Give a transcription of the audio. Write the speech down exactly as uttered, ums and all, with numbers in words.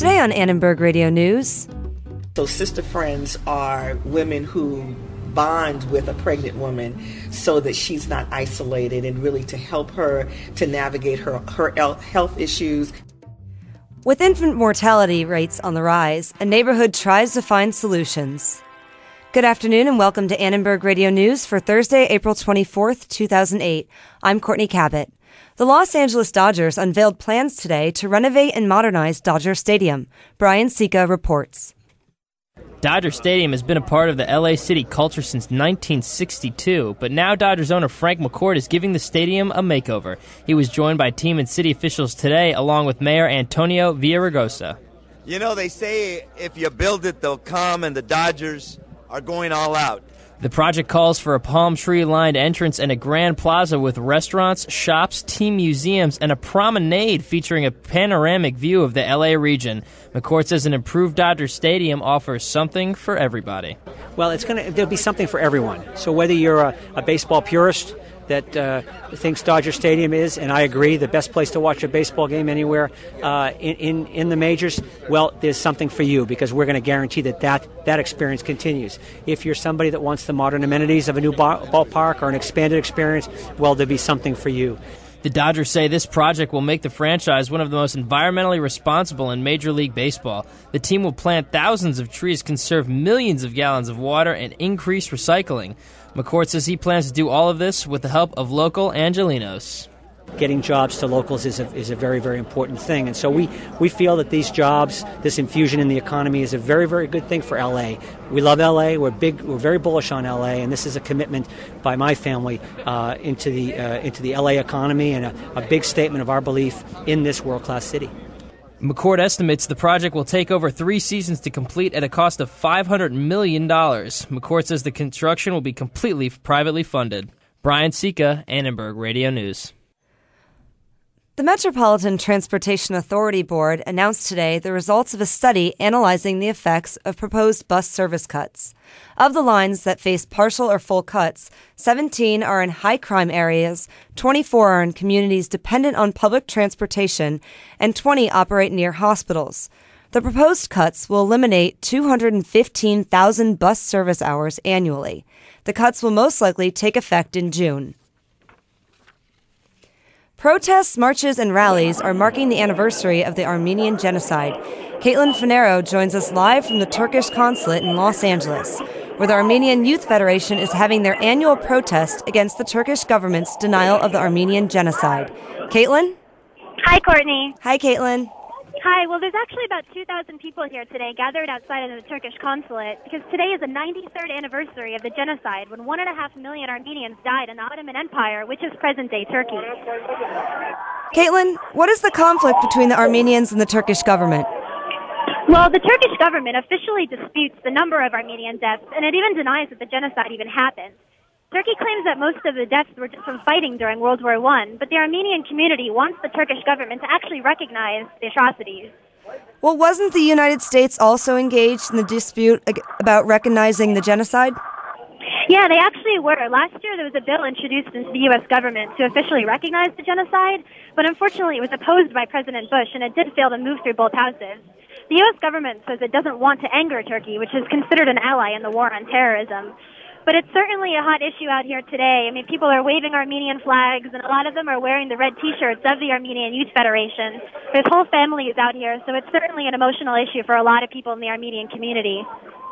Today on Annenberg Radio News. So sister friends are women who bond with a pregnant woman so that she's not isolated, and really to help her to navigate her, her health issues. With infant mortality rates on the rise, a neighborhood tries to find solutions. Good afternoon and welcome to Annenberg Radio News for Thursday, April twenty-fourth, two thousand eight. I'm Courtney Cabot. The Los Angeles Dodgers unveiled plans today to renovate and modernize Dodger Stadium. Brian Sika reports. Dodger Stadium has been a part of the L A city culture since nineteen sixty-two, but now Dodgers owner Frank McCourt is giving the stadium a makeover. He was joined by team and city officials today, along with Mayor Antonio Villaraigosa. You know, they say if you build it, they'll come, and the Dodgers are going all out. The project calls for a palm tree-lined entrance and a grand plaza with restaurants, shops, team museums, and a promenade featuring a panoramic view of the L A region. McCourt says an improved Dodger Stadium offers something for everybody. Well, it's gonna there'll be something for everyone. So whether you're a, a baseball purist that uh, thinks Dodger Stadium is, and I agree, the best place to watch a baseball game anywhere uh, in, in, in the majors, well, there's something for you because we're going to guarantee that, that that experience continues. If you're somebody that wants the modern amenities of a new ball, ballpark or an expanded experience, well, there'll be something for you. The Dodgers say this project will make the franchise one of the most environmentally responsible in Major League Baseball. The team will plant thousands of trees, conserve millions of gallons of water, and increase recycling. McCourt says he plans to do all of this with the help of local Angelinos. Getting jobs to locals is a, is a very, very important thing. And so we, we feel that these jobs, this infusion in the economy is a very, very good thing for L A. We love L A. We're big. We're very bullish on L A. And this is a commitment by my family uh, into the uh, into the L A economy and a, a big statement of our belief in this world-class city. McCourt estimates the project will take over three seasons to complete at a cost of five hundred million dollars. McCourt says the construction will be completely privately funded. Brian Sika, Annenberg Radio News. The Metropolitan Transportation Authority Board announced today the results of a study analyzing the effects of proposed bus service cuts. Of the lines that face partial or full cuts, seventeen are in high-crime areas, twenty-four are in communities dependent on public transportation, and twenty operate near hospitals. The proposed cuts will eliminate two hundred fifteen thousand bus service hours annually. The cuts will most likely take effect in June. Protests, marches, and rallies are marking the anniversary of the Armenian genocide. Caitlin Finero joins us live from the Turkish consulate in Los Angeles, where the Armenian Youth Federation is having their annual protest against the Turkish government's denial of the Armenian genocide. Caitlin? Hi, Courtney. Hi, Caitlin. Hi. Well, there's actually about two thousand people here today gathered outside of the Turkish consulate because today is the ninety-third anniversary of the genocide when one and a half million Armenians died in the Ottoman Empire, which is present-day Turkey. Caitlin, what is the conflict between the Armenians and the Turkish government? Well, the Turkish government officially disputes the number of Armenian deaths, and it even denies that the genocide even happened. Turkey claims that most of the deaths were just from fighting during World War One, but the Armenian community wants the Turkish government to actually recognize the atrocities. Well, wasn't the United States also engaged in the dispute about recognizing the genocide? Yeah, they actually were. Last year there was a bill introduced into the U S government to officially recognize the genocide, but unfortunately it was opposed by President Bush, and it did fail to move through both houses. The U S government says it doesn't want to anger Turkey, which is considered an ally in the war on terrorism. But it's certainly a hot issue out here today. I mean, people are waving Armenian flags, and a lot of them are wearing the red T-shirts of the Armenian Youth Federation. There's whole families out here, so it's certainly an emotional issue for a lot of people in the Armenian community.